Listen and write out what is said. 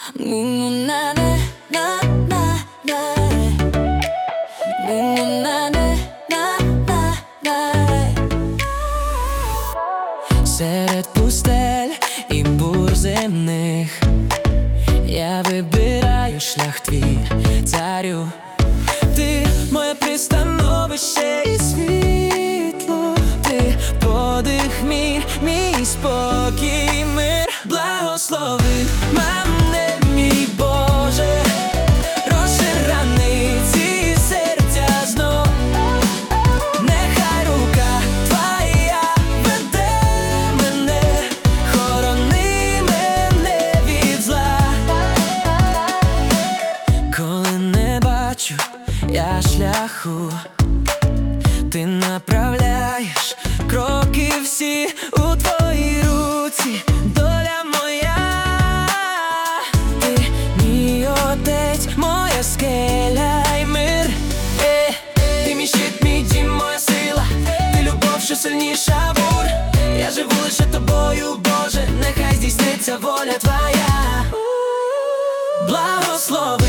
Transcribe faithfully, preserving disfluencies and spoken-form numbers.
Серед пустель і бур земних я вибираю шлях твій, царю. Ти моє пристановище і світло, ти подих мій, мій спокій, мир. Благослови мене, мій Боже, розширяни ці серця знов. Нехай рука твоя веде мене, хорони мене від зла. Коли не бачу я шляху, ти направляєш кроки всі у твоїй руці. Доля моя, ти мій отець, моя скеля й мир. е, Ти мій щит, мій дім, моя сила, ти любов, що сильніша бур. Я живу лише тобою, Боже, нехай здійсниться воля твоя. Благослови